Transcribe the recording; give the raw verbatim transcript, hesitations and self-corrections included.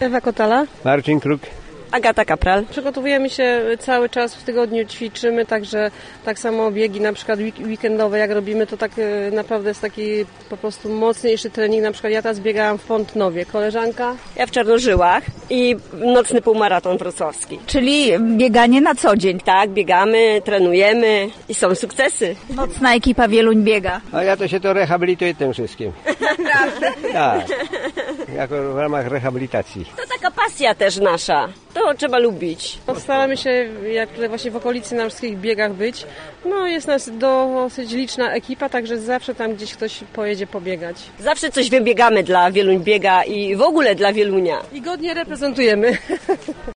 Ewa Kotala. Marcin Kruk. Agata Kapral. Przygotowujemy się cały czas, w tygodniu ćwiczymy, także tak samo biegi na przykład weekendowe jak robimy, to tak naprawdę jest taki po prostu mocniejszy trening. Na przykład ja teraz biegałam w Pątnowie, koleżanka. Ja w Czarnożyłach i nocny półmaraton wrocławski. Czyli bieganie na co dzień. Tak, biegamy, trenujemy i są sukcesy. Nocna ekipa Wieluń biega. A ja to się to rehabilituję tym wszystkim. Tak, jako w ramach rehabilitacji. To taka pasja też nasza. To trzeba lubić. Staramy się, jak tutaj właśnie w okolicy na wszystkich biegach być. No jest nas dosyć liczna ekipa, także zawsze tam gdzieś ktoś pojedzie pobiegać. Zawsze coś wybiegamy dla Wieluń biega i w ogóle dla Wielunia. I godnie reprezentujemy.